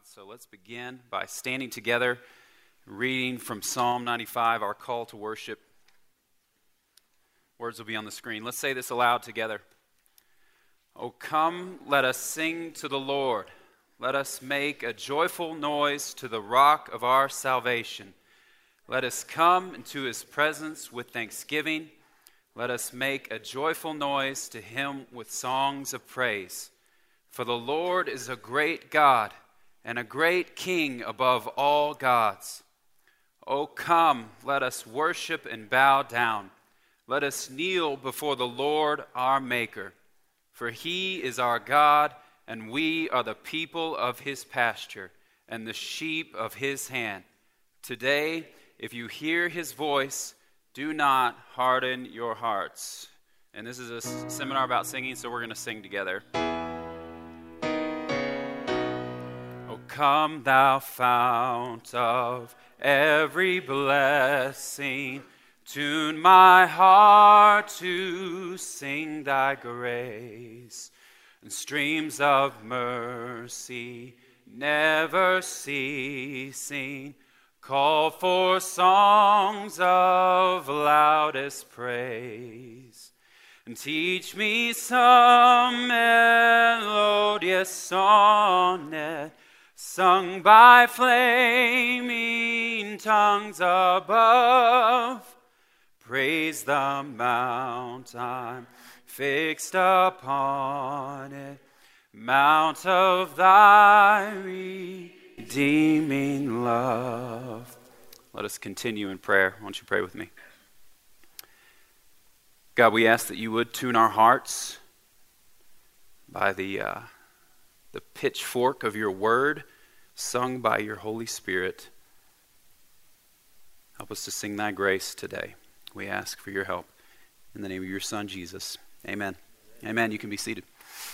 So let's begin by standing together, reading from Psalm 95, our call to worship. Words will be on the screen. Let's say this aloud together. Oh, come, let us sing to the Lord. Let us make a joyful noise to the rock of our salvation. Let us come into his presence with thanksgiving. Let us make a joyful noise to him with songs of praise. For the Lord is a great God and a great King above all gods. O come, let us worship and bow down. Let us kneel before the Lord our Maker. For he is our God, and we are the people of his pasture and the sheep of his hand. Today, if you hear his voice, do not harden your hearts. And this is a seminar about singing, so we're going to sing together. Come, thou fount of every blessing, tune my heart to sing thy grace, and streams of mercy never ceasing, call for songs of loudest praise. And teach me some melodious sonnet, sung by flaming tongues above. Praise the mount I'm fixed upon it, mount of thy redeeming love. Let us continue in prayer. Why don't you pray with me? God, we ask that you would tune our hearts by the pitchfork of your word, sung by your Holy Spirit. Help us to sing thy grace today. We ask for your help. In the name of your Son, Jesus. Amen. Amen. You can be seated.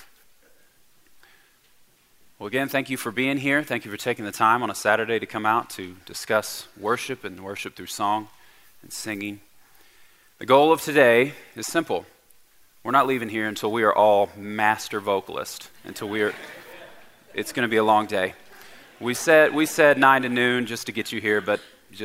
Well, again, thank you for being here. Thank you for taking the time on a Saturday to come out to discuss worship and worship through song and singing. The goal of today is simple. We're not leaving here until we are all master vocalists, it's going to be a long day. We said 9 to noon just to get you here, but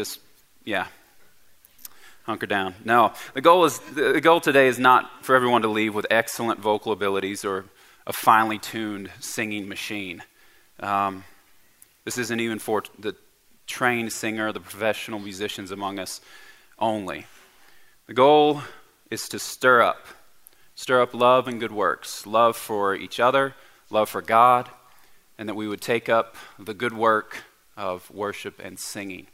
hunker down. No, the goal today is not for everyone to leave with excellent vocal abilities or a finely tuned singing machine. This isn't even for the trained singer, the professional musicians among us only. The goal is to stir up love and good works, love for each other, love for God, and that we would take up the good work of worship and singing.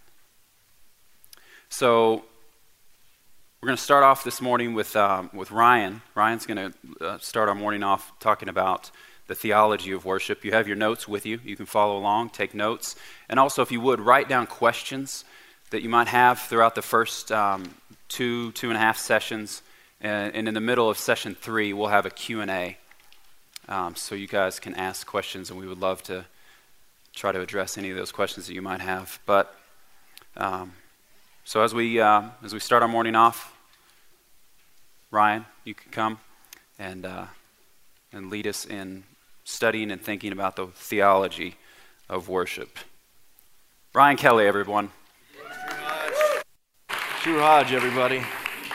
So we're going to start off this morning with Ryan. Ryan's going to start our morning off talking about the theology of worship. You have your notes with you. You can follow along, take notes. And also, if you would, write down questions that you might have throughout the first 2.5 sessions. And in the middle of session 3, we'll have a Q&A. So you guys can ask questions, and we would love to try to address any of those questions that you might have. But so as we start our morning off, Ryan, you can come and lead us in studying and thinking about the theology of worship. Ryan Kelly, everyone. Drew Hodge, everybody.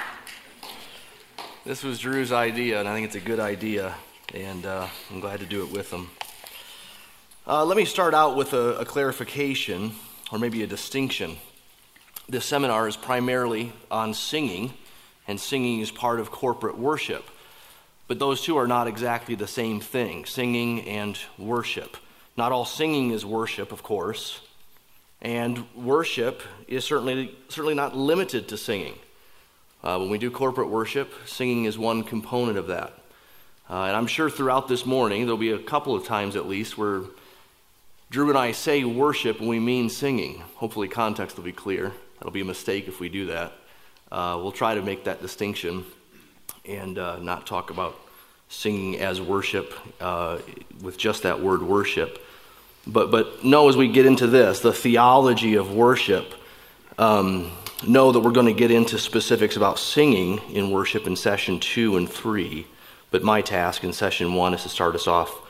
This was Drew's idea, and I think it's a good idea. And I'm glad to do it with them. Let me start out with a clarification, or maybe a distinction. This seminar is primarily on singing, and singing is part of corporate worship. But those two are not exactly the same thing, singing and worship. Not all singing is worship, of course, and worship is certainly not limited to singing. When we do corporate worship, singing is one component of that. And I'm sure throughout this morning, there'll be a couple of times at least where Drew and I say worship when we mean singing. Hopefully context will be clear. That'll be a mistake if we do that. We'll try to make that distinction and not talk about singing as worship with just that word worship. But know as we get into this, the theology of worship, know that we're going to get into specifics about singing in worship in session 2 and 3. But my task in session 1 is to start us off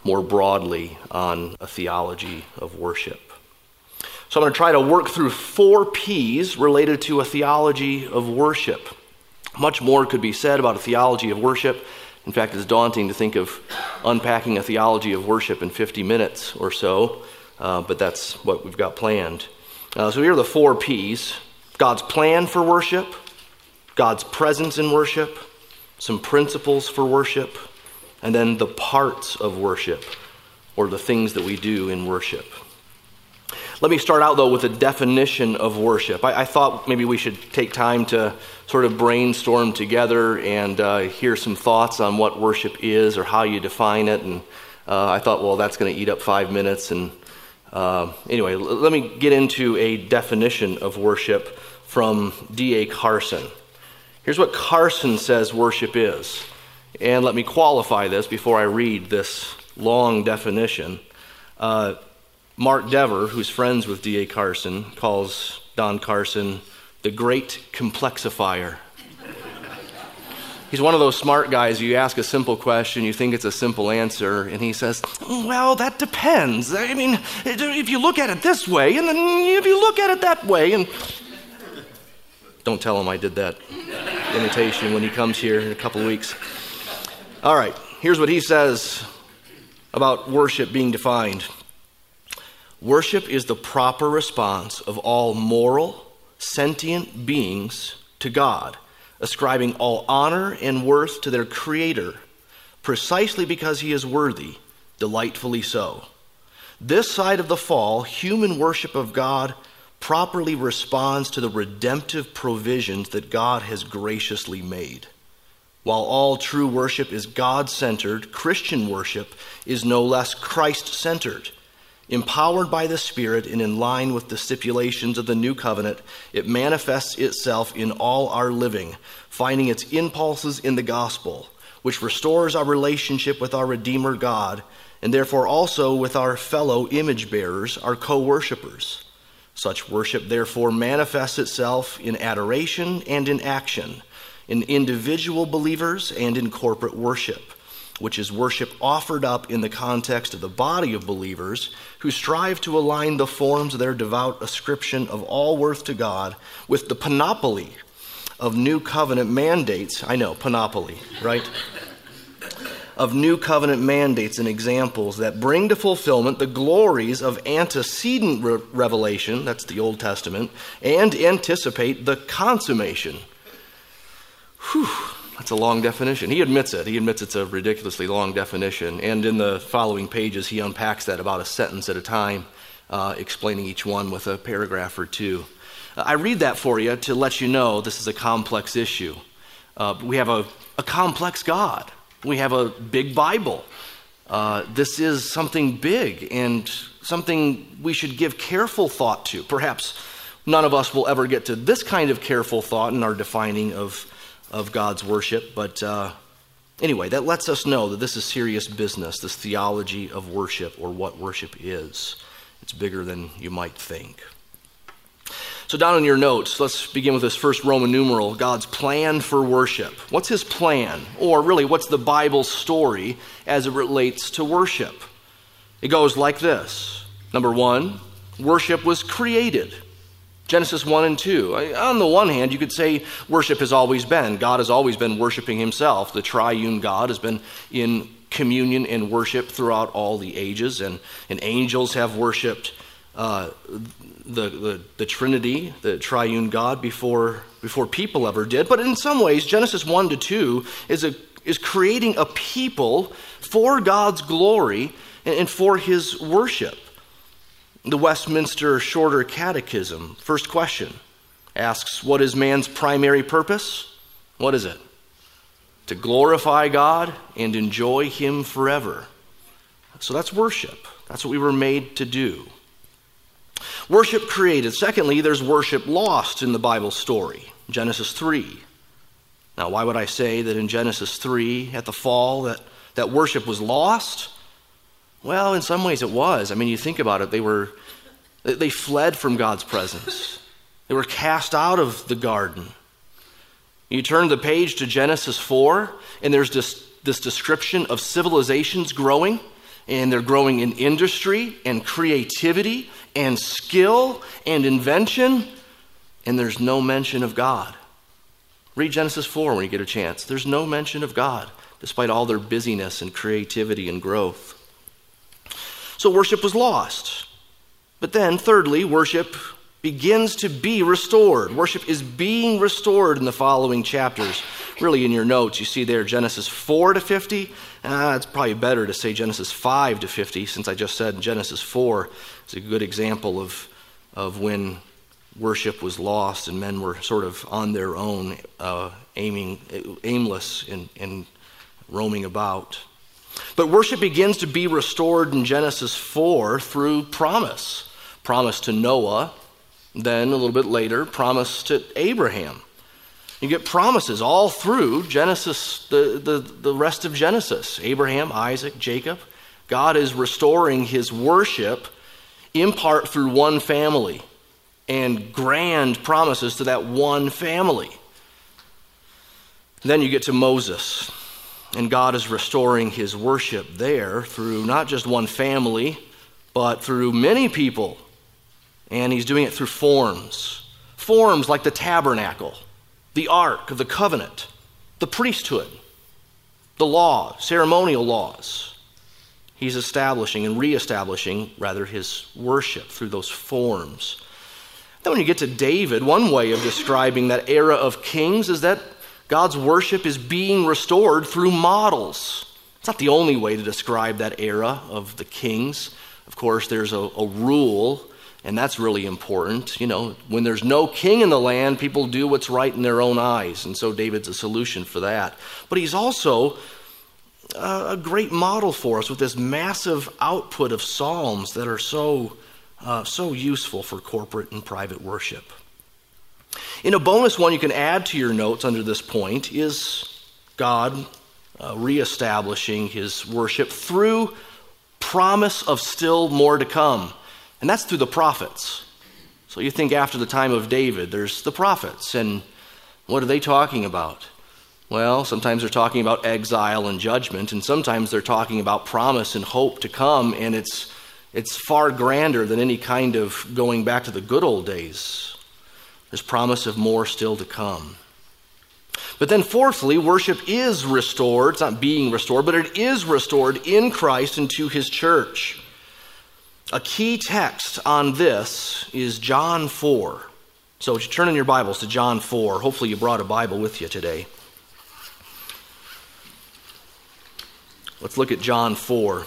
more broadly on a theology of worship. So I'm going to try to work through 4 P's related to a theology of worship. Much more could be said about a theology of worship. In fact, it's daunting to think of unpacking a theology of worship in 50 minutes or so, but that's what we've got planned. So here are the 4 P's. God's plan for worship, God's presence in worship, some principles for worship, and then the parts of worship, or the things that we do in worship. Let me start out, though, with a definition of worship. I thought maybe we should take time to sort of brainstorm together and hear some thoughts on what worship is or how you define it. And I thought, well, that's going to eat up 5 minutes. And anyway, let me get into a definition of worship from D.A. Carson. Here's what Carson says worship is. And let me qualify this before I read this long definition. Mark Dever, who's friends with D.A. Carson, calls Don Carson the great complexifier. He's one of those smart guys, you ask a simple question, you think it's a simple answer, and he says, well, that depends. I mean, if you look at it this way, and then if you look at it that way, and don't tell him I did that imitation when he comes here in a couple of weeks. All right, here's what he says about worship being defined. Worship is the proper response of all moral, sentient beings to God, ascribing all honor and worth to their Creator, precisely because He is worthy, delightfully so. This side of the fall, human worship of God properly responds to the redemptive provisions that God has graciously made. While all true worship is God-centered, Christian worship is no less Christ-centered. Empowered by the Spirit and in line with the stipulations of the New Covenant, it manifests itself in all our living, finding its impulses in the gospel, which restores our relationship with our Redeemer God, and therefore also with our fellow image bearers, our co-worshipers. Such worship therefore manifests itself in adoration and in action, in individual believers and in corporate worship, which is worship offered up in the context of the body of believers who strive to align the forms of their devout ascription of all worth to God with the panoply of New Covenant mandates. I know, panoply, right? Of New Covenant mandates and examples that bring to fulfillment the glories of antecedent revelation, that's the Old Testament, and anticipate the consummation. Whew. That's a long definition. He admits it. He admits it's a ridiculously long definition. And in the following pages, he unpacks that about a sentence at a time, explaining each one with a paragraph or two. I read that for you to let you know this is a complex issue. We have a complex God. We have a big Bible. This is something big and something we should give careful thought to. Perhaps none of us will ever get to this kind of careful thought in our defining of God's worship. But anyway, that lets us know that this is serious business, this theology of worship, or what worship is. It's bigger than you might think. So down in your notes, let's begin with this first Roman numeral, God's plan for worship. What's His plan? Or really, what's the Bible's story as it relates to worship? It goes like this. Number 1, worship was created. Genesis 1 and 2. On the one hand, you could say worship has always been. God has always been worshiping Himself. The triune God has been in communion and worship throughout all the ages, and angels have worshiped the Trinity, the triune God, before people ever did. But in some ways, Genesis 1 to 2 is creating a people for God's glory and for His worship. The Westminster Shorter Catechism, first question, asks, what is man's primary purpose? What is it? To glorify God and enjoy Him forever. So that's worship. That's what we were made to do. Worship created. Secondly, there's worship lost in the Bible story. Genesis 3. Now, why would I say that in Genesis 3, at the fall, that worship was lost? Well, in some ways it was. I mean, you think about it, they fled from God's presence. They were cast out of the garden. You turn the page to Genesis 4, and there's this description of civilizations growing and they're growing in industry and creativity and skill and invention, and there's no mention of God. Read Genesis 4 when you get a chance. There's no mention of God, despite all their busyness and creativity and growth. So worship was lost. But then, thirdly, worship begins to be restored. Worship is being restored in the following chapters. Really, in your notes, you see there Genesis 4 to 50. It's probably better to say Genesis 5 to 50, since I just said Genesis 4 is a good example of when worship was lost and men were sort of on their own, aimless and roaming about. But worship begins to be restored in Genesis 4 through promise. Promise to Noah, then a little bit later, promise to Abraham. You get promises all through Genesis, the rest of Genesis. Abraham, Isaac, Jacob. God is restoring his worship in part through one family and grand promises to that one family. Then you get to Moses, and God is restoring his worship there through not just one family, but through many people. And he's doing it through forms. Forms like the tabernacle, the ark of the covenant, the priesthood, the law, ceremonial laws. He's establishing and reestablishing, rather, his worship through those forms. Then when you get to David, one way of describing that era of kings is that God's worship is being restored through models. It's not the only way to describe that era of the kings. Of course, there's a rule, and that's really important. You know, when there's no king in the land, people do what's right in their own eyes, and so David's a solution for that. But he's also a great model for us with this massive output of psalms that are so useful for corporate and private worship. In a bonus one you can add to your notes under this point is God reestablishing his worship through promise of still more to come. And that's through the prophets. So you think after the time of David, there's the prophets. And what are they talking about? Well, sometimes they're talking about exile and judgment, and sometimes they're talking about promise and hope to come, and it's far grander than any kind of going back to the good old days. There's promise of more still to come. But then fourthly, worship is restored. It's not being restored, but it is restored in Christ and to his church. A key text on this is John 4. So would you turn in your Bibles to John 4? Hopefully you brought a Bible with you today. Let's look at John 4.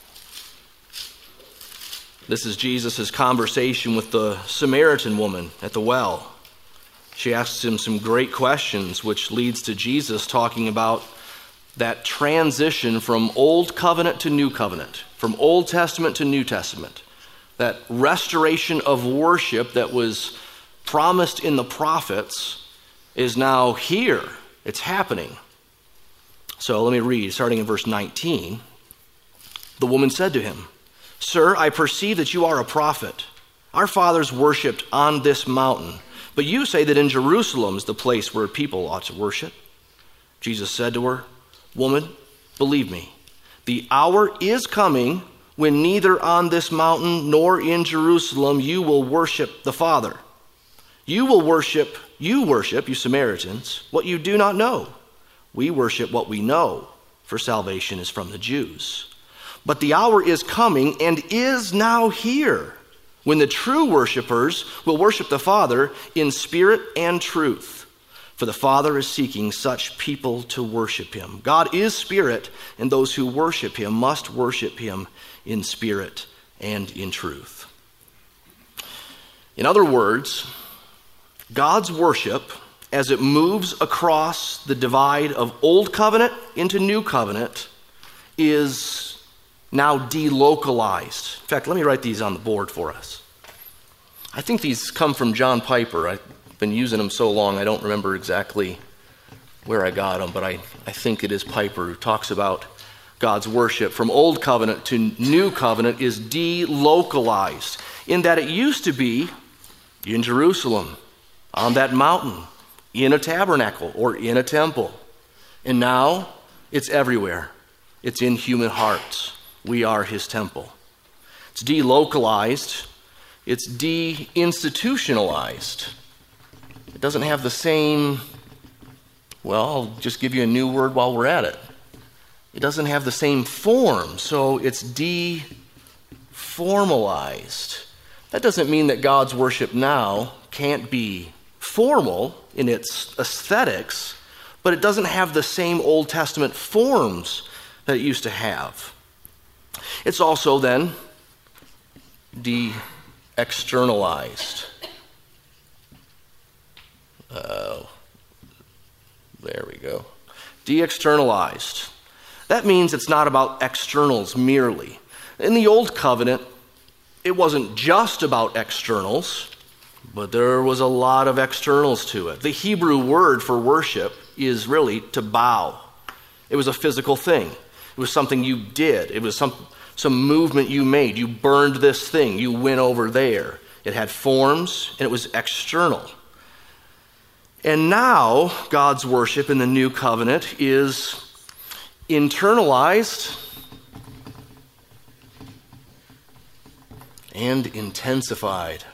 This is Jesus' conversation with the Samaritan woman at the well. She asks him some great questions, which leads to Jesus talking about that transition from Old Covenant to New Covenant, from Old Testament to New Testament. That restoration of worship that was promised in the prophets is now here. It's happening. So let me read, starting in verse 19. The woman said to him, "Sir, I perceive that you are a prophet. Our fathers worshipped on this mountain, but you say that in Jerusalem is the place where people ought to worship." Jesus said to her, "Woman, believe me, the hour is coming when neither on this mountain nor in Jerusalem you will worship the Father. You worship, you Samaritans, what you do not know. We worship what we know, for salvation is from the Jews. But the hour is coming and is now here, when the true worshipers will worship the Father in spirit and truth. For the Father is seeking such people to worship him. God is spirit, and those who worship him must worship him in spirit and in truth." In other words, God's worship, as it moves across the divide of Old Covenant into New Covenant, is now delocalized. In fact, let me write these on the board for us. I think these come from John Piper. I've been using them so long I don't remember exactly where I got them, but I think it is Piper who talks about God's worship from Old Covenant to New Covenant is delocalized, in that it used to be in Jerusalem, on that mountain, in a tabernacle or in a temple. And now it's everywhere. It's in human hearts. We are his temple. It's delocalized. It's deinstitutionalized. It doesn't have the same, well, I'll just give you a new word while we're at it. It doesn't have the same form, so it's deformalized. That doesn't mean that God's worship now can't be formal in its aesthetics, but it doesn't have the same Old Testament forms that it used to have. It's also then de-externalized. There we go. De-externalized. That means it's not about externals merely. In the Old Covenant, it wasn't just about externals, but there was a lot of externals to it. The Hebrew word for worship is really to bow. It was a physical thing. It was something you did. It was some movement you made. You burned this thing. You went over there. It had forms, and it was external. And now, God's worship in the New Covenant is internalized and intensified.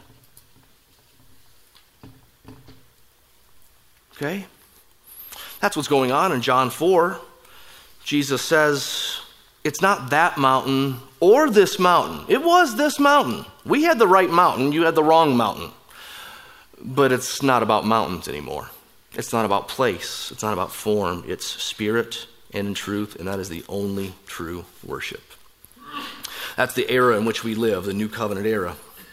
Okay? That's what's going on in John 4. Jesus says, it's not that mountain or this mountain. It was this mountain. We had the right mountain. You had the wrong mountain. But it's not about mountains anymore. It's not about place. It's not about form. It's spirit and in truth, and that is the only true worship. That's the era in which we live, the New Covenant era.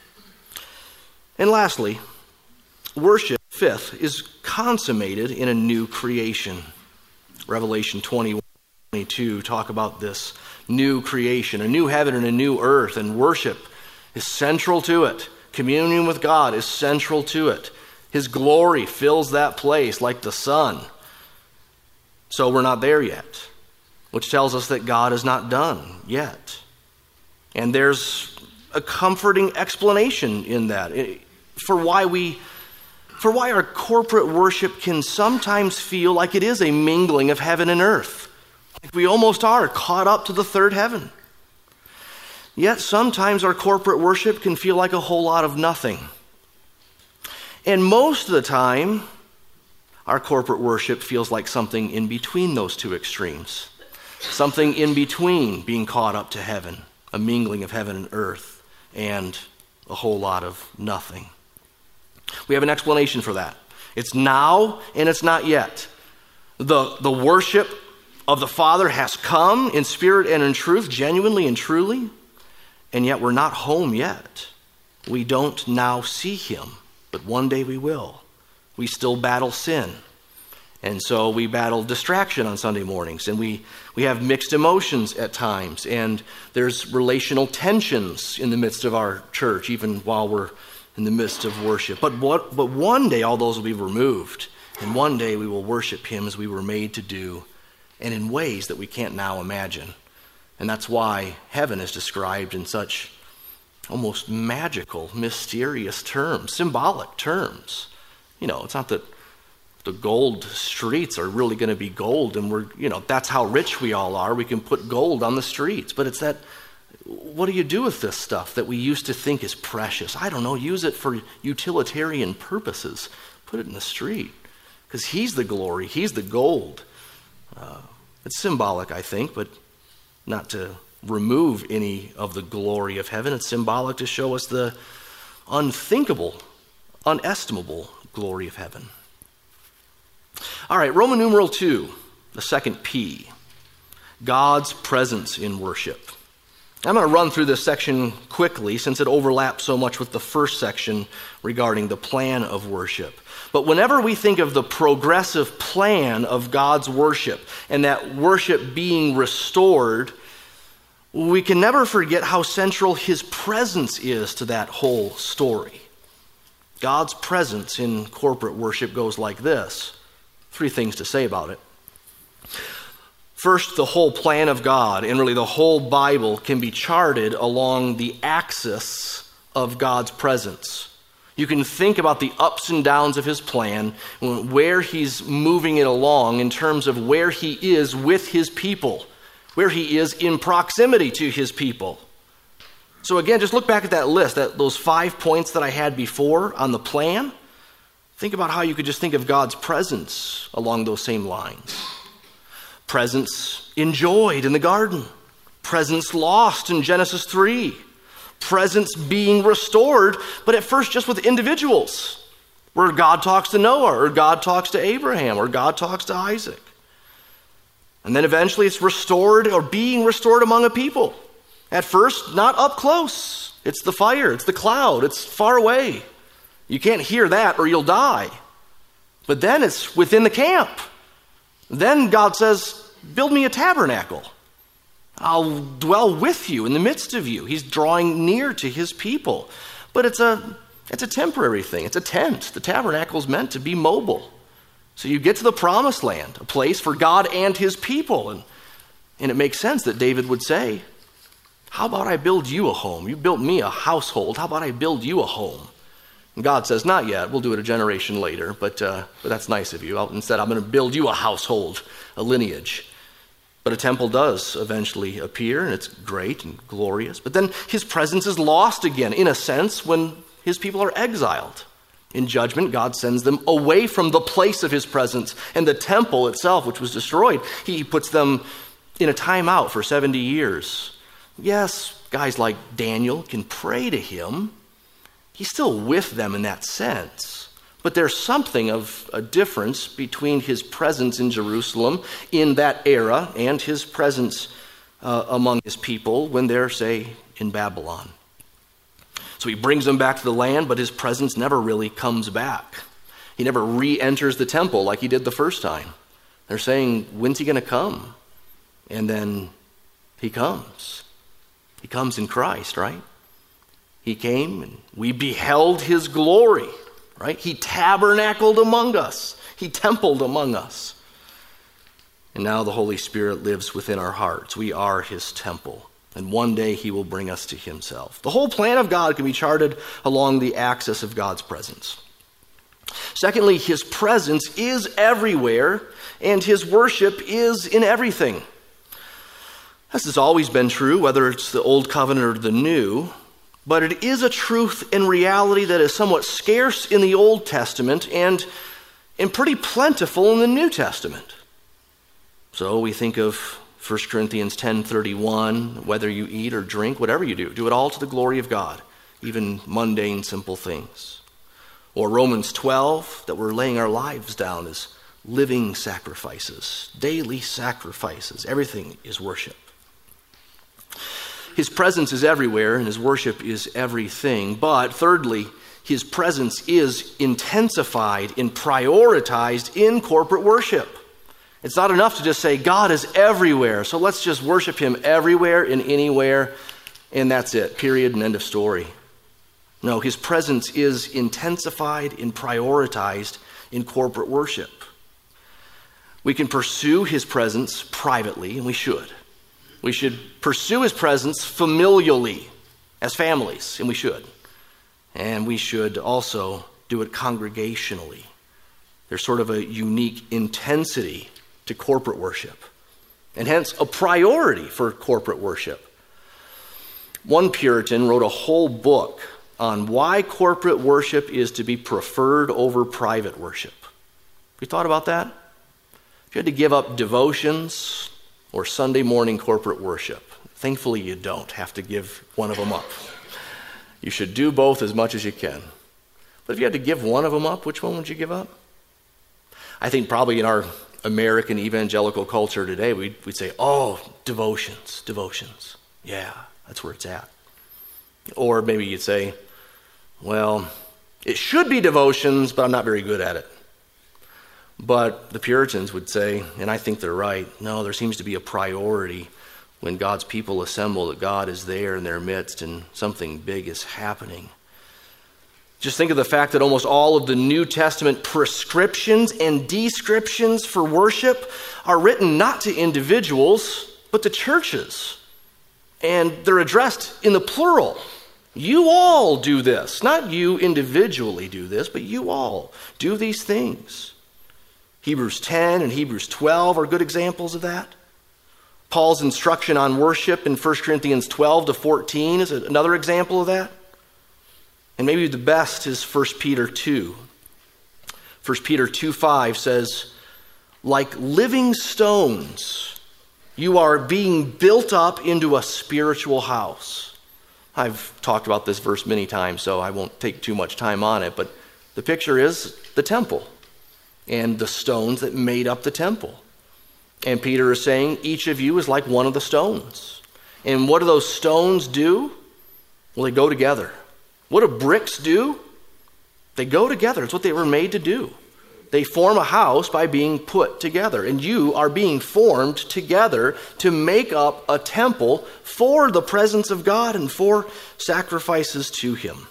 And lastly, worship, fifth, is consummated in a new creation. Revelation 21:22 talk about this new creation, a new heaven and a new earth, and worship is central to it. Communion with God is central to it. His glory fills that place like the sun. So we're not there yet, which tells us that God is not done yet. And there's a comforting explanation in that for why our corporate worship can sometimes feel like it is a mingling of heaven and earth. Like we almost are caught up to the third heaven. Yet sometimes our corporate worship can feel like a whole lot of nothing. And most of the time, our corporate worship feels like something in between those two extremes. Something in between being caught up to heaven, a mingling of heaven and earth, and a whole lot of nothing. We have an explanation for that. It's now and it's not yet. The worship of the Father has come in spirit and in truth, genuinely and truly, and yet we're not home yet. We don't now see him, but one day we will. We still battle sin. And so we battle distraction on Sunday mornings, and we have mixed emotions at times, and there's relational tensions in the midst of our church, even while we're in the midst of worship. But one day all those will be removed, and one day we will worship him as we were made to do, and in ways that we can't now imagine. And that's why heaven is described in such almost magical, mysterious terms, symbolic terms. You know, it's not that the gold streets are really going to be gold and that's how rich we all are. We can put gold on the streets. But it's that, what do you do with this stuff that we used to think is precious? I don't know, use it for utilitarian purposes. Put it in the street. Because he's the glory, he's the gold. It's symbolic, I think, but not to remove any of the glory of heaven. It's symbolic to show us the unthinkable, unestimable glory of heaven. All right, Roman numeral 2, the second P, God's presence in worship. I'm going to run through this section quickly since it overlaps so much with the first section regarding the plan of worship. But whenever we think of the progressive plan of God's worship and that worship being restored, we can never forget how central his presence is to that whole story. God's presence in corporate worship goes like this. 3 things to say about it. First, the whole plan of God, and really the whole Bible, can be charted along the axis of God's presence. You can think about the ups and downs of his plan, where he's moving it along in terms of where he is with his people, where he is in proximity to his people. So again, just look back at that list, those 5 points that I had before on the plan. Think about how you could just think of God's presence along those same lines. Presence enjoyed in the garden. Presence lost in Genesis 3. Presence being restored, but at first just with individuals, where God talks to Noah, or God talks to Abraham, or God talks to Isaac. And then eventually it's restored or being restored among a people. At first, not up close. It's the fire, it's the cloud, it's far away. You can't hear that or you'll die. But then it's within the camp. Then God says, build me a tabernacle. I'll dwell with you in the midst of you. He's drawing near to his people. But it's a temporary thing. It's a tent. The tabernacle is meant to be mobile. So you get to the promised land, a place for God and his people. And it makes sense that David would say, how about I build you a home? You built me a household. How about I build you a home? And God says, not yet. We'll do it a generation later, but that's nice of you. Instead, I'm going to build you a household, a lineage. But a temple does eventually appear, and it's great and glorious. But then his presence is lost again, in a sense, when his people are exiled. In judgment, God sends them away from the place of his presence, and the temple itself, which was destroyed, he puts them in a timeout for 70 years. Yes, guys like Daniel can pray to him. He's still with them in that sense. But there's something of a difference between his presence in Jerusalem in that era and his presence among his people when they're, say, in Babylon. So he brings them back to the land, but his presence never really comes back. He never re-enters the temple like he did the first time. They're saying, when's he going to come? And then he comes. He comes in Christ, right? He came and we beheld his glory, right? He tabernacled among us. He templed among us. And now the Holy Spirit lives within our hearts. We are his temple. And one day he will bring us to himself. The whole plan of God can be charted along the axis of God's presence. Secondly, his presence is everywhere, and his worship is in everything. This has always been true, whether it's the Old Covenant or the New, but it is a truth and reality that is somewhat scarce in the Old Testament and pretty plentiful in the New Testament. So we think of 1 Corinthians 10:31, whether you eat or drink, whatever you do it all to the glory of God, even mundane, simple things. Or Romans 12, that we're laying our lives down as living sacrifices, daily sacrifices. Everything is worship. His presence is everywhere, and his worship is everything. But thirdly, his presence is intensified and prioritized in corporate worship. It's not enough to just say, God is everywhere, so let's just worship him everywhere and anywhere, and that's it, period, and end of story. No, his presence is intensified and prioritized in corporate worship. We can pursue his presence privately, and we should. We should pursue his presence familially as families, and we should. And we should also do it congregationally. There's sort of a unique intensity to corporate worship, and hence a priority for corporate worship. One Puritan wrote a whole book on why corporate worship is to be preferred over private worship. Have you thought about that? If you had to give up devotions or Sunday morning corporate worship, thankfully you don't have to give one of them up. You should do both as much as you can. But if you had to give one of them up, which one would you give up? I think probably in our American evangelical culture today, we'd say, oh, devotions. Yeah, that's where it's at. Or maybe you'd say, well, it should be devotions, but I'm not very good at it. But the Puritans would say, and I think they're right, no, there seems to be a priority when God's people assemble, that God is there in their midst and something big is happening. Just think of the fact that almost all of the New Testament prescriptions and descriptions for worship are written not to individuals, but to churches. And they're addressed in the plural. You all do this. Not you individually do this, but you all do these things. Hebrews 10 and Hebrews 12 are good examples of that. Paul's instruction on worship in 1 Corinthians 12 to 14 is another example of that. And maybe the best is 1 Peter 2. 1 Peter 2:5 says, like living stones, you are being built up into a spiritual house. I've talked about this verse many times, so I won't take too much time on it, but the picture is the temple and the stones that made up the temple. And Peter is saying each of you is like one of the stones. And what do those stones do? Well, they go together. What do bricks do? They go together. It's what they were made to do. They form a house by being put together. And you are being formed together to make up a temple for the presence of God and for sacrifices to Him.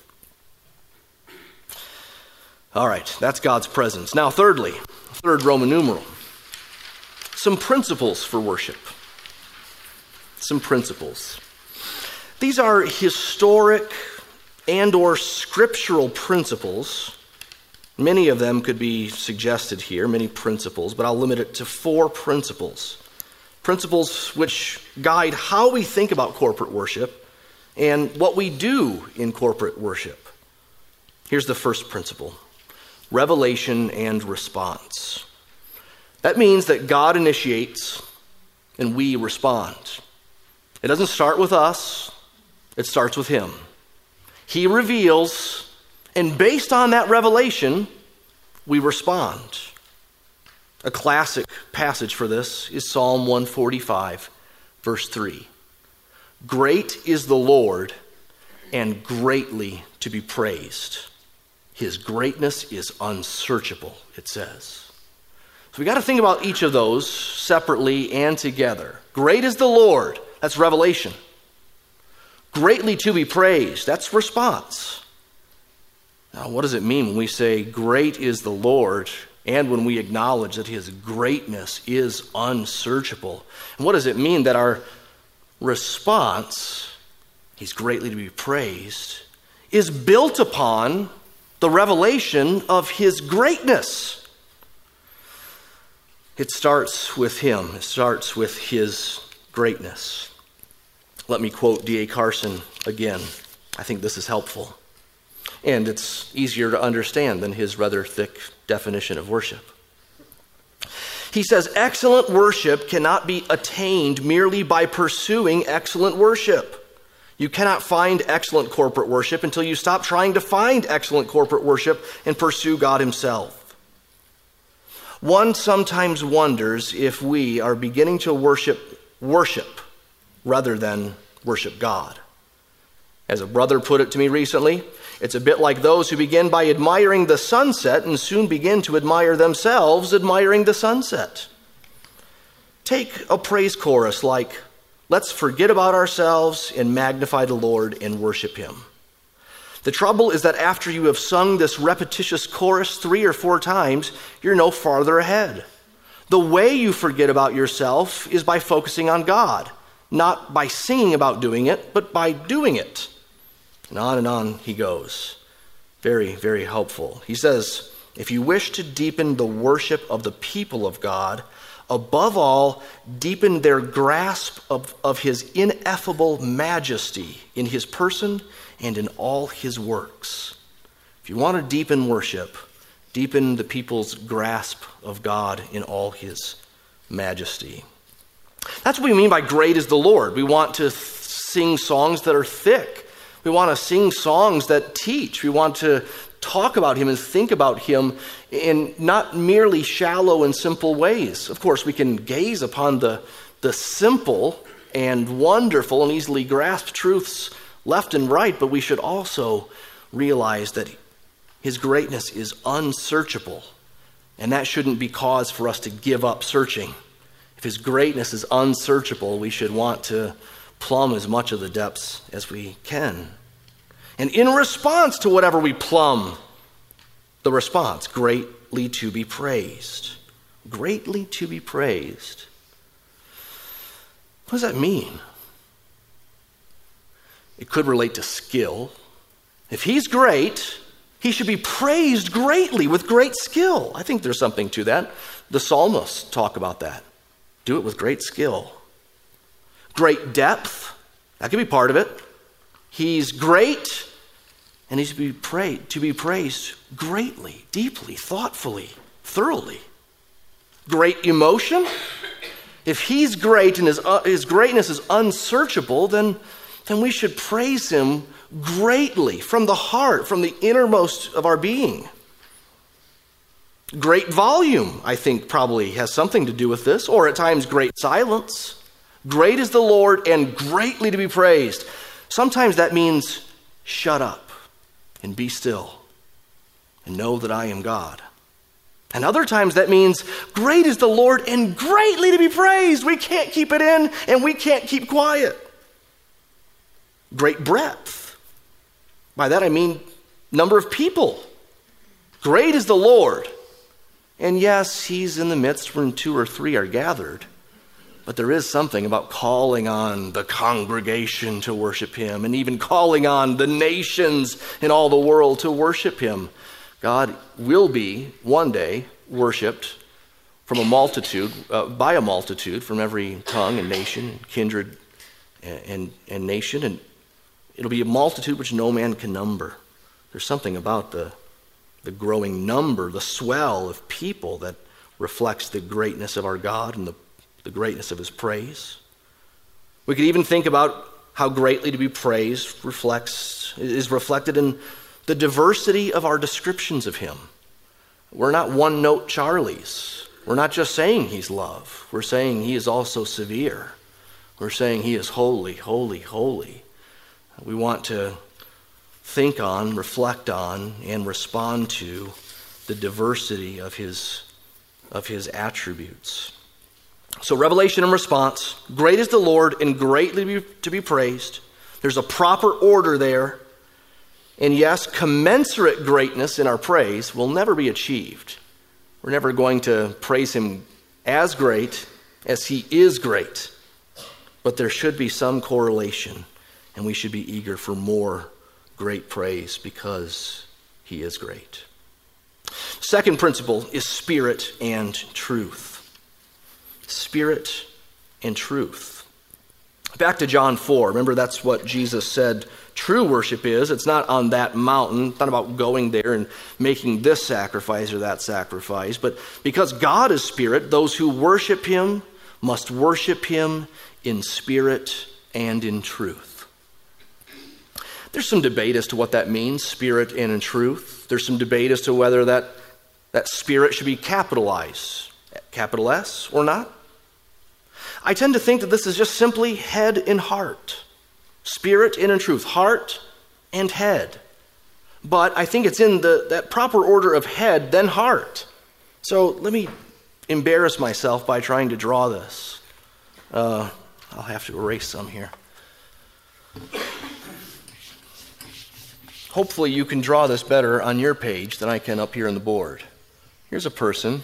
All right, that's God's presence. Now, thirdly, third Roman numeral, some principles for worship. Some principles. These are historic and or scriptural principles. Many of them could be suggested here, many principles, but I'll limit it to 4 principles. Principles which guide how we think about corporate worship and what we do in corporate worship. Here's the first principle: revelation and response. That means that God initiates and we respond. It doesn't start with us, it starts with Him. He reveals, and based on that revelation, we respond. A classic passage for this is Psalm 145, verse 3. Great is the Lord, and greatly to be praised. His greatness is unsearchable, it says. So we got to think about each of those separately and together. Great is the Lord, that's revelation. Greatly to be praised, that's response. Now, what does it mean when we say great is the Lord and when we acknowledge that His greatness is unsearchable? And what does it mean that our response, He's greatly to be praised, is built upon the revelation of His greatness? It starts with Him. It starts with His greatness. Let me quote D.A. Carson again. I think this is helpful. And it's easier to understand than his rather thick definition of worship. He says, excellent worship cannot be attained merely by pursuing excellent worship. You cannot find excellent corporate worship until you stop trying to find excellent corporate worship and pursue God Himself. One sometimes wonders if we are beginning to worship rather than worship God. As a brother put it to me recently, it's a bit like those who begin by admiring the sunset and soon begin to admire themselves admiring the sunset. Take a praise chorus like, let's forget about ourselves and magnify the Lord and worship Him. The trouble is that after you have sung this repetitious chorus 3 or 4 times, you're no farther ahead. The way you forget about yourself is by focusing on God, not by singing about doing it, but by doing it. And on he goes. Very, very helpful. He says, if you wish to deepen the worship of the people of God, above all, deepen their grasp of His ineffable majesty in His person and in all His works. If you want to deepen worship, deepen the people's grasp of God in all His majesty. That's what we mean by great is the Lord. We want to sing songs that are thick. We want to sing songs that teach. We want to talk about Him and think about Him in not merely shallow and simple ways. Of course, we can gaze upon the simple and wonderful and easily grasped truths left and right, but we should also realize that His greatness is unsearchable, and that shouldn't be cause for us to give up searching. If His greatness is unsearchable, we should want to plumb as much of the depths as we can. And in response to whatever we plumb, the response, greatly to be praised. Greatly to be praised. What does that mean? It could relate to skill. If He's great, He should be praised greatly with great skill. I think there's something to that. The psalmists talk about that. Do it with great skill. Great depth, that could be part of it. He's great, and he's to be praised greatly, deeply, thoughtfully, thoroughly. Great emotion. If he's great and his greatness is unsearchable, then we should praise him greatly from the heart, from the innermost of our being. Great volume, I think, probably has something to do with this, or at times great silence. Great is the Lord and greatly to be praised. Sometimes that means shut up and be still and know that I am God. And other times that means great is the Lord and greatly to be praised. We can't keep it in and we can't keep quiet. Great breadth. By that I mean number of people. Great is the Lord. And yes, he's in the midst when 2 or 3 are gathered. But there is something about calling on the congregation to worship him, and even calling on the nations in all the world to worship him. God will be one day worshiped from a multitude, by a multitude from every tongue and nation and kindred and nation, and it'll be a multitude which no man can number. There's something about the growing number, the swell of people that reflects the greatness of our God and the greatness of his praise. We could even think about how greatly to be praised is reflected in the diversity of our descriptions of him. We're not one-note Charlies. We're not just saying he's love. We're saying he is also severe. We're saying he is holy, holy, holy. We want to think on, reflect on, and respond to the diversity of his attributes. So revelation and response, great is the Lord and greatly to be praised. There's a proper order there. And yes, commensurate greatness in our praise will never be achieved. We're never going to praise him as great as he is great. But there should be some correlation, and we should be eager for more great praise because he is great. Second principle is spirit and truth. Spirit and truth. Back to John 4. Remember, that's what Jesus said true worship is. It's not on that mountain. It's not about going there and making this sacrifice or that sacrifice. But because God is spirit, those who worship him must worship him in spirit and in truth. There's some debate as to what that means, spirit and in truth. There's some debate as to whether that spirit should be capitalized, capital S, or not. I tend to think that this is just simply head and heart. Spirit and in truth, heart and head. But I think it's in that proper order of head, then heart. So let me embarrass myself by trying to draw this. I'll have to erase some here. Hopefully you can draw this better on your page than I can up here on the board. Here's a person.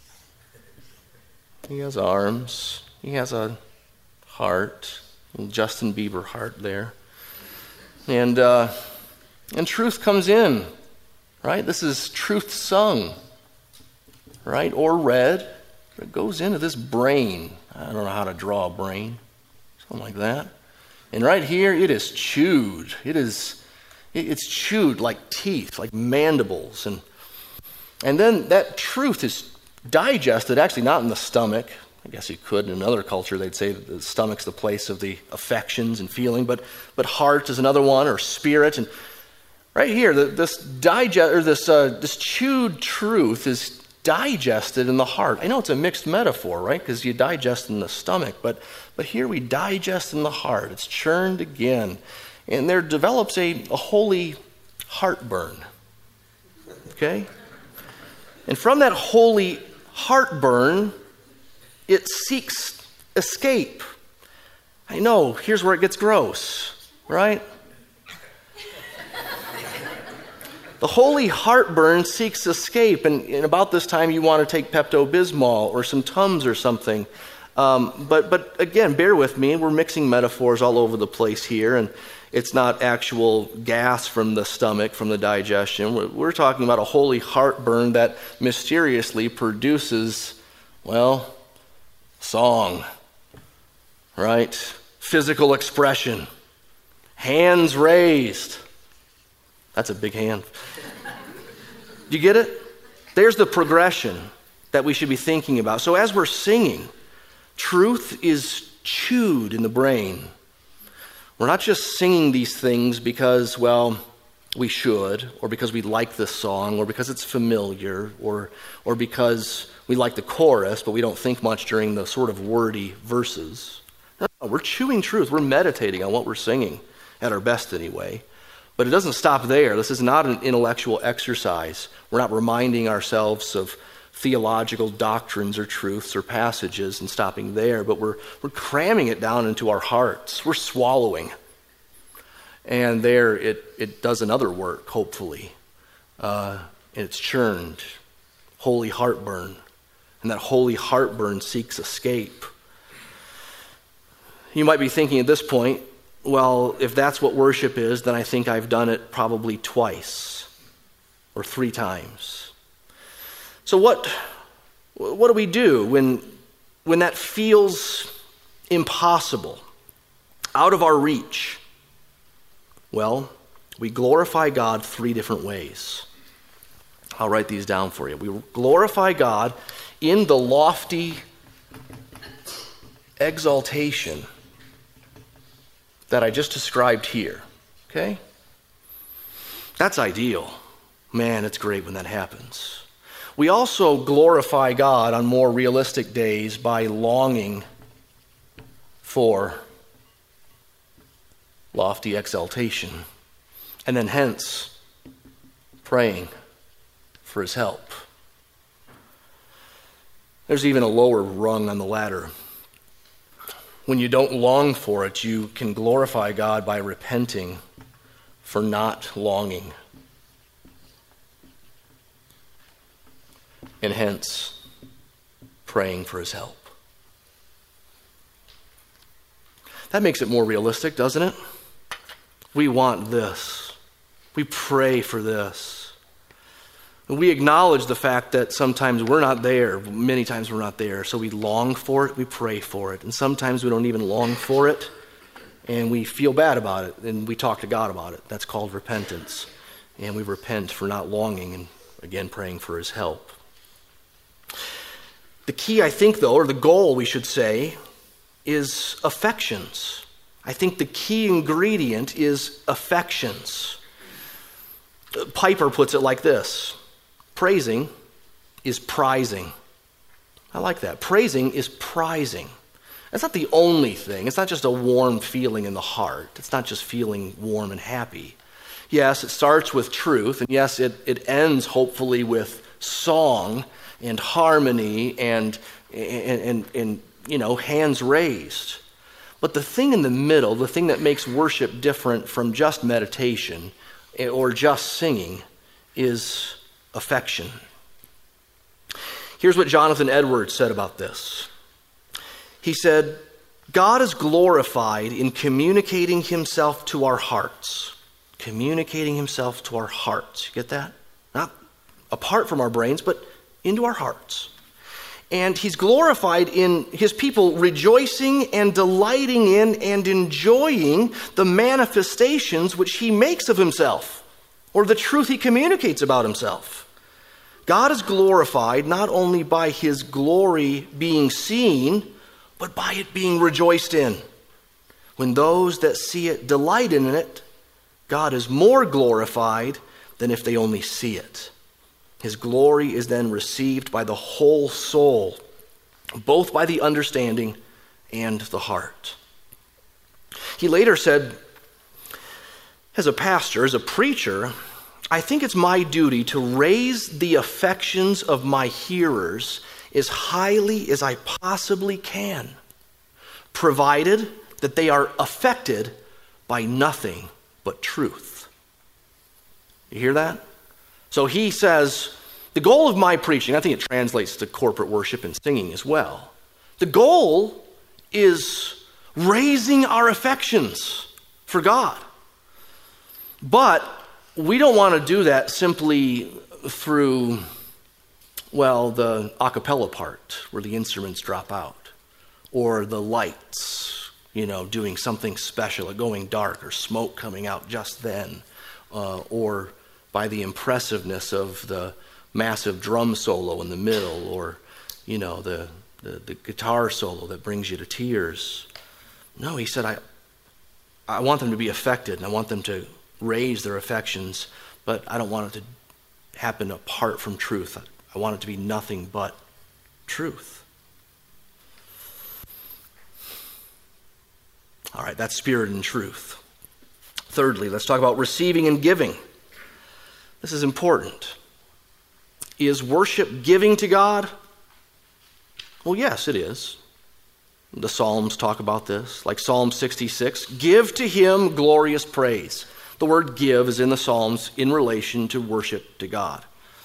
He has arms. He has a heart, a Justin Bieber heart there. And truth comes in, right? This is truth sung, right? Or read. It goes into this brain. I don't know how to draw a brain. Something like that. And right here, it is chewed. It's chewed like teeth, like mandibles. And then that truth is digested, actually not in the stomach. I guess you could. In another culture, they'd say that the stomach's the place of the affections and feeling, but heart is another one, or spirit. And right here, this chewed truth is digested in the heart. I know it's a mixed metaphor, right? Because you digest in the stomach, but here we digest in the heart. It's churned again, and there develops a holy heartburn. Okay, and from that holy heartburn, it seeks escape. I know, here's where it gets gross, right? The holy heartburn seeks escape, and about this time you want to take Pepto-Bismol or some Tums or something. But again, bear with me, we're mixing metaphors all over the place here, and it's not actual gas from the stomach, from the digestion. We're talking about a holy heartburn that mysteriously produces, well, song, right? physical expression. Hands raised. That's a big hand. Do you get it? There's the progression that we should be thinking about. So as we're singing, truth is chewed in the brain. We're not just singing these things because, well, we should, or because we like this song, or because it's familiar, or because we like the chorus, but we don't think much during the sort of wordy verses. No, we're chewing truth. We're meditating on what we're singing, at our best anyway. But it doesn't stop there. This is not an intellectual exercise. We're not reminding ourselves of theological doctrines or truths or passages and stopping there, but we're cramming it down into our hearts. We're swallowing. And there it does another work, hopefully. And it's churned. Holy heartburn. And that holy heartburn seeks escape. You might be thinking at this point, well, if that's what worship is, then I think I've done it probably twice or 3 times. So what do we do when that feels impossible, out of our reach? Well, we glorify God 3 different ways. I'll write these down for you. We glorify God in the lofty exaltation that I just described here. Okay? That's ideal. Man, it's great when that happens. We also glorify God on more realistic days by longing for lofty exaltation, and then hence praying for his help. There's even a lower rung on the ladder. When you don't long for it, you can glorify God by repenting for not longing, and hence praying for his help. That makes it more realistic, doesn't it? We want this. We pray for this. And we acknowledge the fact that sometimes we're not there. Many times we're not there. So we long for it. We pray for it. And sometimes we don't even long for it. And we feel bad about it. And we talk to God about it. That's called repentance. And we repent for not longing and, again, praying for his help. The key, I think, though, or the goal, we should say, is affections. I think the key ingredient is affections. Piper puts it like this: praising is prizing. I like that. Praising is prizing. That's not the only thing. It's not just a warm feeling in the heart. It's not just feeling warm and happy. Yes, it starts with truth, and yes, it ends hopefully with song and harmony and hands raised. But the thing in the middle, the thing that makes worship different from just meditation or just singing, is affection. Here's what Jonathan Edwards said about this. He said, God is glorified in communicating himself to our hearts. Communicating himself to our hearts. You get that? Not apart from our brains, but into our hearts. And he's glorified in his people rejoicing and delighting in and enjoying the manifestations which he makes of himself, or the truth he communicates about himself. God is glorified not only by his glory being seen, but by it being rejoiced in. When those that see it delight in it, God is more glorified than if they only see it. His glory is then received by the whole soul, both by the understanding and the heart. He later said, as a pastor, as a preacher, I think it's my duty to raise the affections of my hearers as highly as I possibly can, provided that they are affected by nothing but truth. You hear that? So he says, the goal of my preaching, I think it translates to corporate worship and singing as well. The goal is raising our affections for God. But we don't want to do that simply through, the a cappella part where the instruments drop out, or the lights doing something special, it going dark or smoke coming out just then, or by the impressiveness of the massive drum solo in the middle, or the guitar solo that brings you to tears. No, he said, I want them to be affected, and I want them to raise their affections, but I don't want it to happen apart from truth. I want it to be nothing but truth. All right, that's spirit and truth. Thirdly, let's talk about receiving and giving. This is important. Is worship giving to God? Well, yes, it is. The Psalms talk about this, like Psalm 66. Give to him glorious praise. The word give is in the Psalms in relation to worship to God.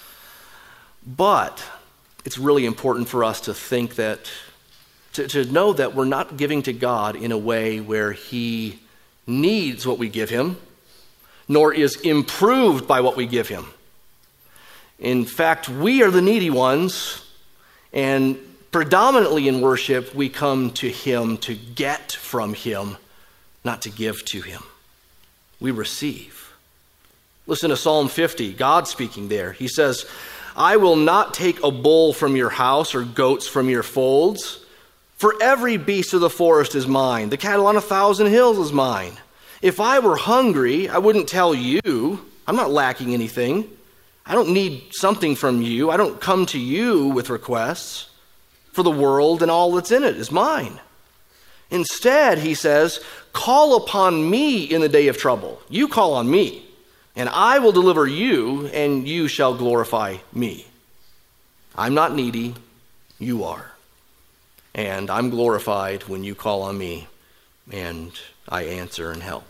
But it's really important for us to think that, to know that we're not giving to God in a way where he needs what we give him, nor is improved by what we give him. In fact, we are the needy ones, and predominantly in worship, we come to him to get from him, not to give to him. We receive. Listen to Psalm 50, God speaking there. He says, I will not take a bull from your house or goats from your folds, for every beast of the forest is mine. The cattle on 1,000 hills is mine. If I were hungry, I wouldn't tell you. I'm not lacking anything. I don't need something from you. I don't come to you with requests, for the world and all that's in it is mine. Instead, he says, call upon me in the day of trouble. You call on me, and I will deliver you, and you shall glorify me. I'm not needy, you are. And I'm glorified when you call on me, and I answer and help.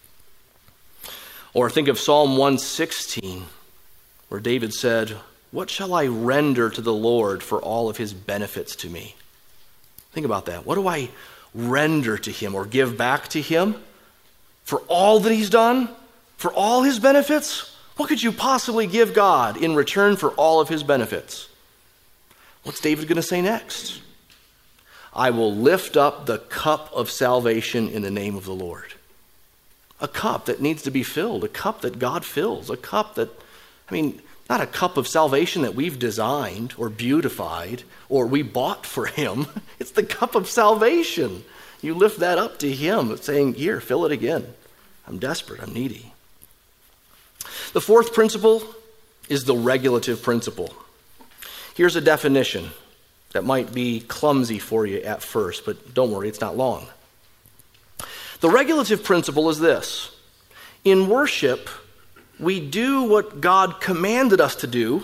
Or think of Psalm 116, where David said, what shall I render to the Lord for all of his benefits to me? Think about that. What do I render to him or give back to him for all that he's done? For all his benefits? What could you possibly give God in return for all of his benefits? What's David going to say next? I will lift up the cup of salvation in the name of the Lord. A cup that needs to be filled, a cup that God fills, a cup that, not a cup of salvation that we've designed or beautified or we bought for him. It's the cup of salvation. You lift that up to him, saying, here, fill it again. I'm desperate, I'm needy. The fourth principle is the regulative principle. Here's a definition that might be clumsy for you at first, but don't worry, it's not long. The regulative principle is this. In worship, we do what God commanded us to do,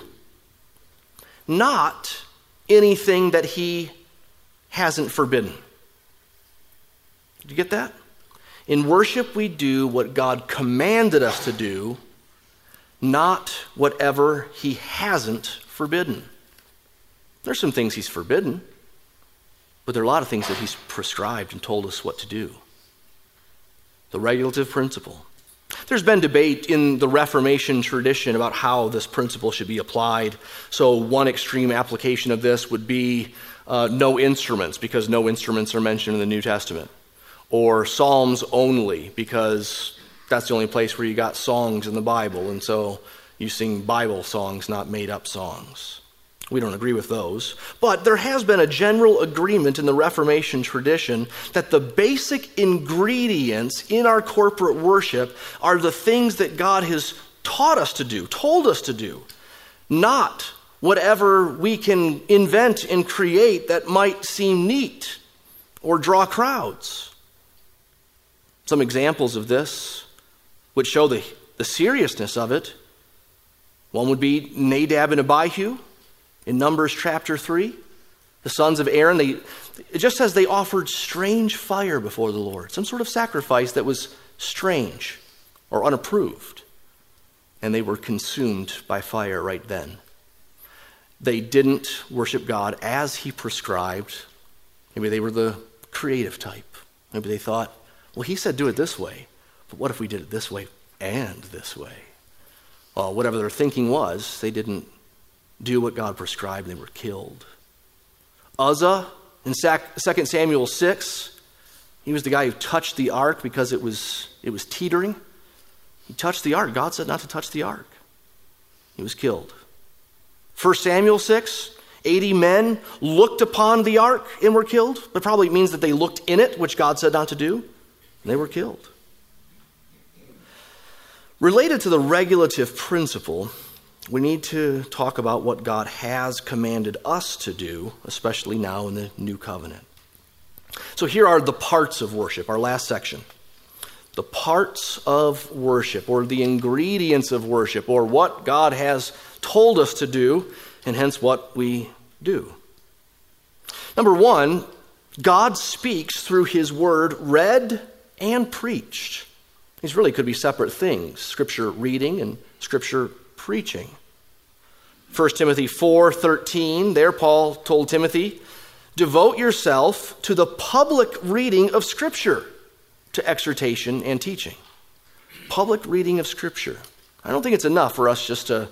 not anything that he hasn't forbidden. Did you get that? In worship, we do what God commanded us to do, not whatever he hasn't forbidden. There's some things he's forbidden, but there are a lot of things that he's prescribed and told us what to do. The regulative principle. There's been debate in the Reformation tradition about how this principle should be applied. So one extreme application of this would be no instruments, because no instruments are mentioned in the New Testament. Or psalms only, because that's the only place where you got songs in the Bible, and so you sing Bible songs, not made-up songs. We don't agree with those. But there has been a general agreement in the Reformation tradition that the basic ingredients in our corporate worship are the things that God has taught us to do, told us to do, not whatever we can invent and create that might seem neat or draw crowds. Some examples of this would show the seriousness of it. One would be Nadab and Abihu. In Numbers chapter 3, the sons of Aaron, it just says they offered strange fire before the Lord, some sort of sacrifice that was strange or unapproved, and they were consumed by fire right then. They didn't worship God as he prescribed. Maybe they were the creative type. Maybe they thought, well, he said do it this way, but what if we did it this way and this way? Well, whatever their thinking was, they didn't do what God prescribed, and they were killed. Uzzah, in 2 Samuel 6, He was the guy who touched the ark because it was teetering. He touched the ark. God said not to touch the ark. He was killed. 1 Samuel 6, 80 men looked upon the ark and were killed. But probably means that they looked in it, which God said not to do. And they were killed. Related to the regulative principle, we need to talk about what God has commanded us to do, especially now in the new covenant. So here are the parts of worship, our last section. The parts of worship, or the ingredients of worship, or what God has told us to do, and hence what we do. Number one, God speaks through his word read and preached. These really could be separate things, Scripture reading and Scripture preaching. 1 Timothy 4:13, there Paul told Timothy, devote yourself to the public reading of Scripture, to exhortation and teaching. Public reading of Scripture. I don't think it's enough for us just to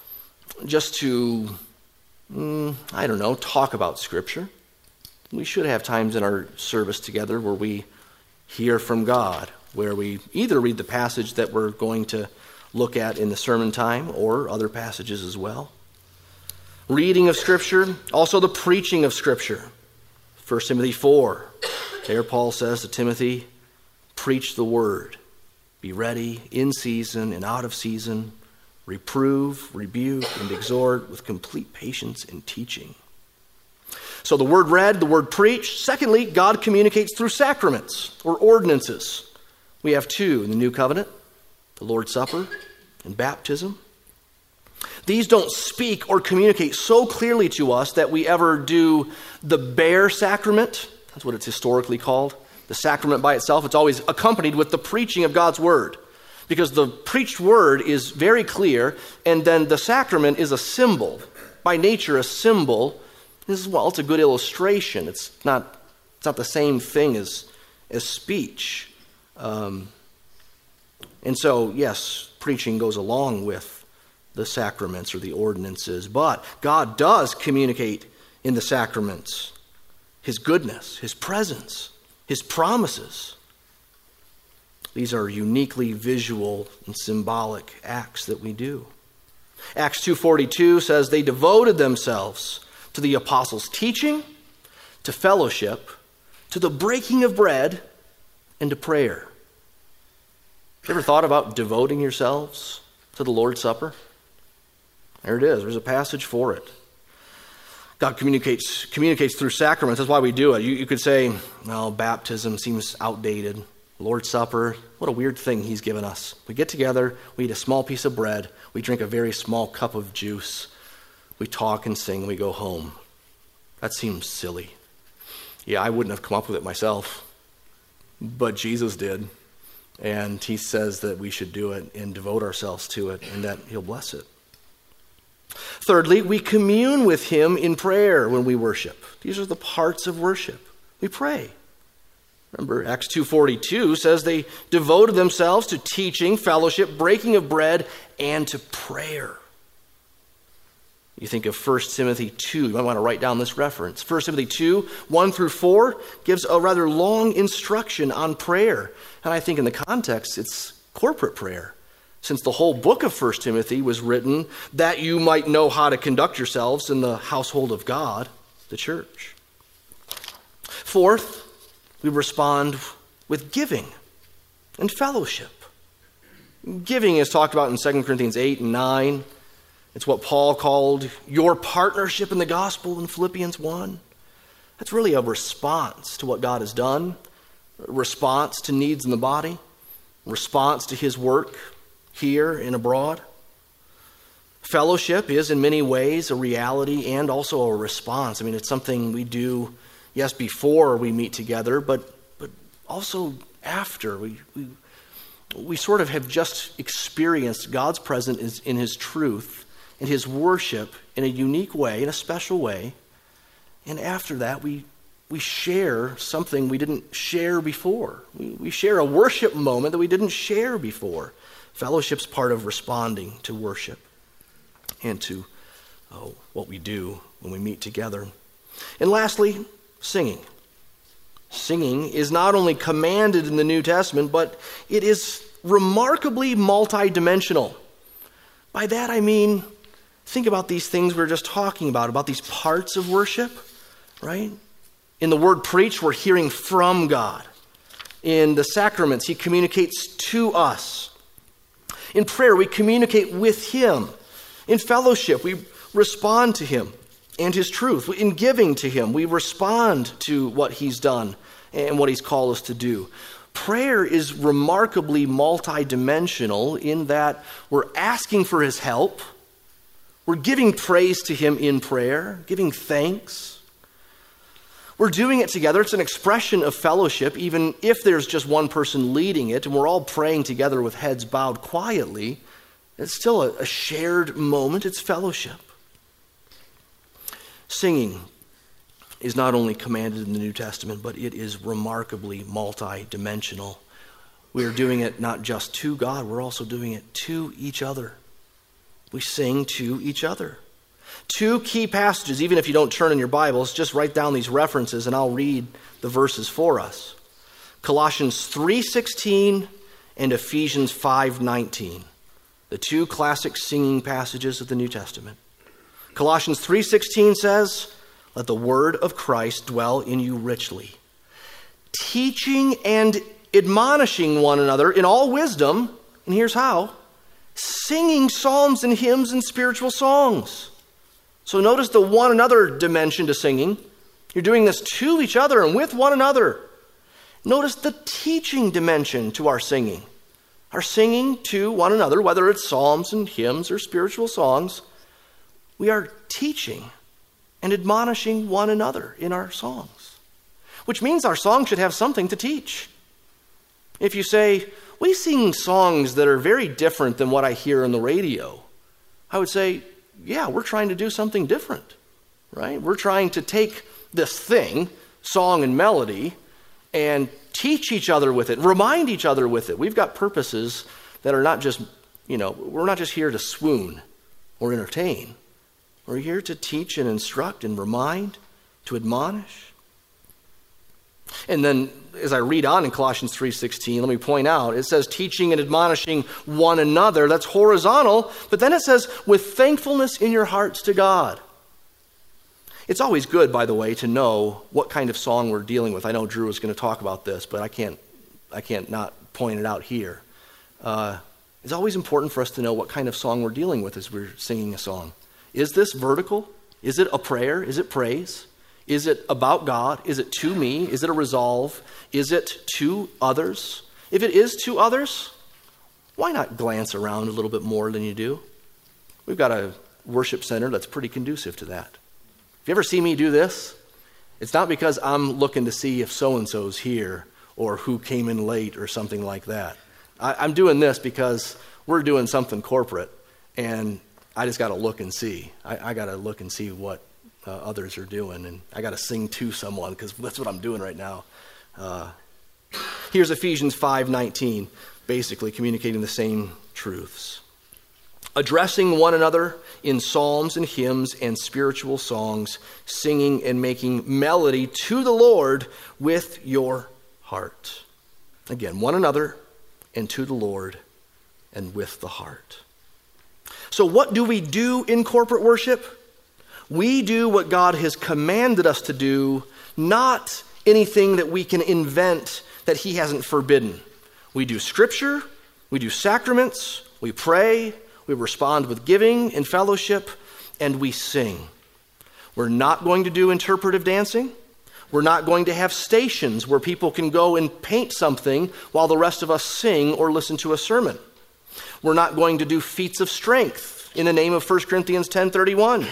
talk about Scripture. We should have times in our service together where we hear from God, where we either read the passage that we're going to look at in the sermon time or other passages as well. Reading of Scripture, also the preaching of Scripture. 1 Timothy 4, there Paul says to Timothy, preach the word. Be ready in season and out of season. Reprove, rebuke, and exhort with complete patience and teaching. So the word read, the word preached. Secondly, God communicates through sacraments or ordinances. We have two in the New Covenant, the Lord's Supper and baptism. These don't speak or communicate so clearly to us that we ever do the bare sacrament. That's what it's historically called. The sacrament by itself, it's always accompanied with the preaching of God's word. Because the preached word is very clear, and then the sacrament is a symbol. By nature, a symbol is, well, it's a good illustration. It's not the same thing as speech. And so, yes, preaching goes along with the sacraments or the ordinances. But God does communicate in the sacraments his goodness, his presence, his promises. These are uniquely visual and symbolic acts that we do. Acts 2:42 says they devoted themselves to the apostles' teaching, to fellowship, to the breaking of bread, and to prayer. You ever thought about devoting yourselves to the Lord's Supper? There it is. There's a passage for it. God communicates through sacraments. That's why we do it. You could say, well, baptism seems outdated. Lord's Supper, what a weird thing he's given us. We get together, we eat a small piece of bread, we drink a very small cup of juice, we talk and sing, we go home. That seems silly. Yeah, I wouldn't have come up with it myself, but Jesus did. And he says that we should do it and devote ourselves to it and that he'll bless it. Thirdly, we commune with him in prayer when we worship. These are the parts of worship. We pray. Remember, Acts 2:42 says they devoted themselves to teaching, fellowship, breaking of bread, and to prayer. You think of 1 Timothy 2. You might want to write down this reference. 1 Timothy 2, 1 through 4 gives a rather long instruction on prayer. And I think in the context, it's corporate prayer. Since the whole book of 1 Timothy was written that you might know how to conduct yourselves in the household of God, the church. Fourth, we respond with giving and fellowship. Giving is talked about in 2 Corinthians 8 and 9. It's what Paul called your partnership in the gospel in Philippians 1. That's really a response to what God has done, a response to needs in the body, a response to his work here and abroad. Fellowship is in many ways a reality and also a response. I mean, it's something we do, yes, before we meet together, but also after. We sort of have just experienced God's presence in his truth and his worship in a unique way, in a special way. And after that, we share something we didn't share before. We share a worship moment that we didn't share before. Fellowship's part of responding to worship and to what we do when we meet together. And lastly, singing. Singing is not only commanded in the New Testament, but it is remarkably multidimensional. By that I mean, think about these things we were just talking about these parts of worship, right? In the word preach, we're hearing from God. In the sacraments, he communicates to us. In prayer, we communicate with him. In fellowship, we respond to him and his truth. In giving to him, we respond to what he's done and what he's called us to do. Prayer is remarkably multidimensional in that we're asking for his help. We're giving praise to him in prayer, giving thanks. We're doing it together. It's an expression of fellowship, even if there's just one person leading it and we're all praying together with heads bowed quietly. It's still a shared moment. It's fellowship. Singing is not only commanded in the New Testament, but it is remarkably multidimensional. We are doing it not just to God, we're also doing it to each other. We sing to each other. Two key passages, even if you don't turn in your Bibles, just write down these references and I'll read the verses for us. Colossians 3:16 and Ephesians 5:19, the two classic singing passages of the New Testament. Colossians 3:16 says, "Let the word of Christ dwell in you richly, teaching and admonishing one another in all wisdom," and here's how, "singing psalms and hymns and spiritual songs." So notice the one another dimension to singing. You're doing this to each other and with one another. Notice the teaching dimension to our singing. Our singing to one another, whether it's psalms and hymns or spiritual songs, we are teaching and admonishing one another in our songs, which means our song should have something to teach. If you say, we sing songs that are very different than what I hear on the radio, I would say, yeah, we're trying to do something different, right? We're trying to take this thing, song and melody, and teach each other with it, remind each other with it. We've got purposes that are not just, we're not just here to swoon or entertain. We're here to teach and instruct and remind, to admonish. And then as I read on in Colossians 3:16, let me point out, it says teaching and admonishing one another. That's horizontal. But then it says with thankfulness in your hearts to God. It's always good, by the way, to know what kind of song we're dealing with. I know Drew is going to talk about this, but I can't not point it out here. It's always important for us to know what kind of song we're dealing with as we're singing a song. Is this vertical? Is it a prayer? Is it praise? Is it about God? Is it to me? Is it a resolve? Is it to others? If it is to others, why not glance around a little bit more than you do? We've got a worship center that's pretty conducive to that. If you ever see me do this, it's not because I'm looking to see if so-and-so's here or who came in late or something like that. I'm doing this because we're doing something corporate, and I just got to look and see. I got to look and see what others are doing, and I got to sing to someone because that's what I'm doing right now. Here's Ephesians 5:19, basically communicating the same truths. Addressing one another in psalms and hymns and spiritual songs, singing and making melody to the Lord with your heart. Again, one another and to the Lord and with the heart. So what do we do in corporate worship? We do what God has commanded us to do, not anything that we can invent that he hasn't forbidden. We do scripture, we do sacraments, we pray, we respond with giving and fellowship, and we sing. We're not going to do interpretive dancing. We're not going to have stations where people can go and paint something while the rest of us sing or listen to a sermon. We're not going to do feats of strength in the name of 1 Corinthians 10:31.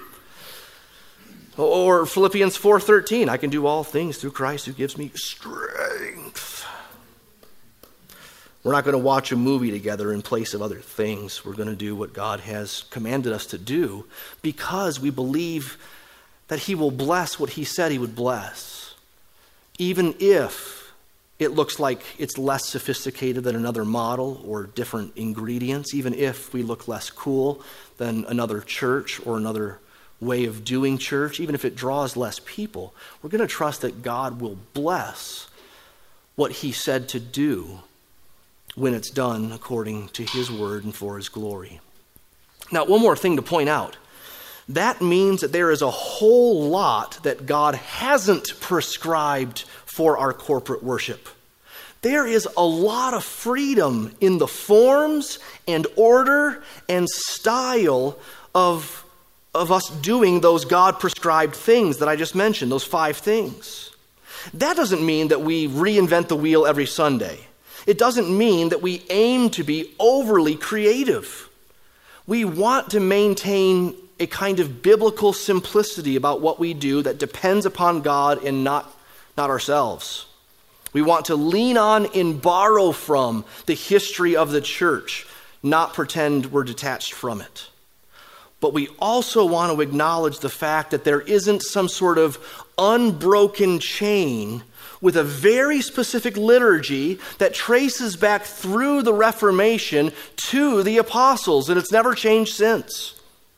Or Philippians 4:13, I can do all things through Christ who gives me strength. We're not going to watch a movie together in place of other things. We're going to do what God has commanded us to do because we believe that he will bless what he said he would bless. Even if it looks like it's less sophisticated than another model or different ingredients, even if we look less cool than another church or another way of doing church, even if it draws less people, we're going to trust that God will bless what he said to do when it's done according to his word and for his glory. Now, one more thing to point out. That means that there is a whole lot that God hasn't prescribed for our corporate worship. There is a lot of freedom in the forms and order and style of us doing those God-prescribed things that I just mentioned, those 5 things. That doesn't mean that we reinvent the wheel every Sunday. It doesn't mean that we aim to be overly creative. We want to maintain a kind of biblical simplicity about what we do that depends upon God and not ourselves. We want to lean on and borrow from the history of the church, not pretend we're detached from it. But we also want to acknowledge the fact that there isn't some sort of unbroken chain with a very specific liturgy that traces back through the Reformation to the apostles, and it's never changed since.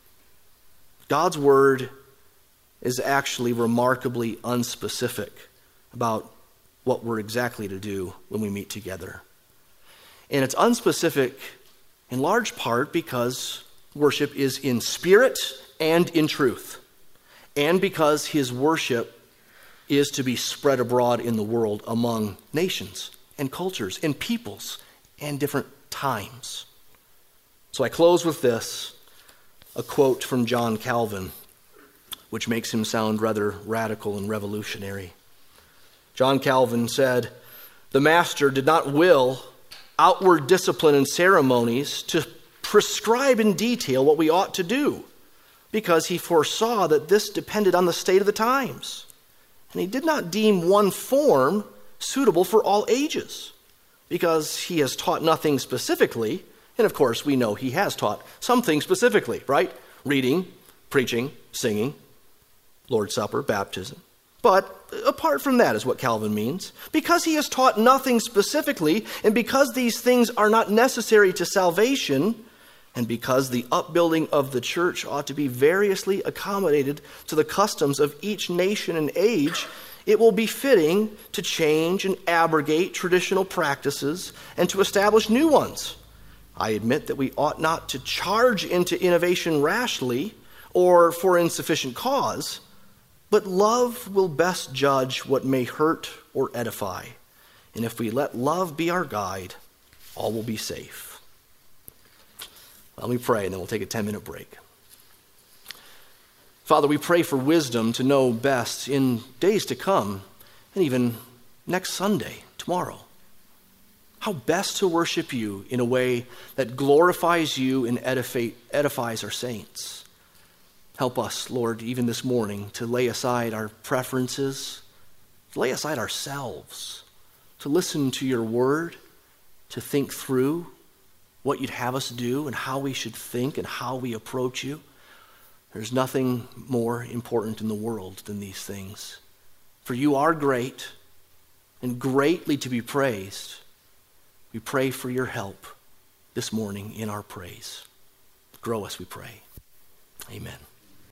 God's word is actually remarkably unspecific about what we're exactly to do when we meet together. And it's unspecific in large part because worship is in spirit and in truth, and because his worship is to be spread abroad in the world among nations and cultures and peoples and different times. So I close with this, a quote from John Calvin, which makes him sound rather radical and revolutionary. John Calvin said, "The Master did not will outward discipline and ceremonies to prescribe in detail what we ought to do, because he foresaw that this depended on the state of the times. And he did not deem one form suitable for all ages, because he has taught nothing specifically." And of course, we know he has taught something specifically, right? Reading, preaching, singing, Lord's Supper, baptism. But apart from that is what Calvin means. Because he has taught nothing specifically, and because these things are not necessary to salvation, and because the upbuilding of the church ought to be variously accommodated to the customs of each nation and age, it will be fitting to change and abrogate traditional practices and to establish new ones. I admit that we ought not to charge into innovation rashly or for insufficient cause, but love will best judge what may hurt or edify. And if we let love be our guide, all will be safe. Let me pray, and then we'll take a 10-minute break. Father, we pray for wisdom to know best in days to come, and even next Sunday, tomorrow, how best to worship you in a way that glorifies you and edifies our saints. Help us, Lord, even this morning, to lay aside our preferences, to lay aside ourselves, to listen to your word, to think through what you'd have us do and how we should think and how we approach you. There's nothing more important in the world than these things. For you are great and greatly to be praised. We pray for your help this morning in our praise. Grow us, we pray. Amen.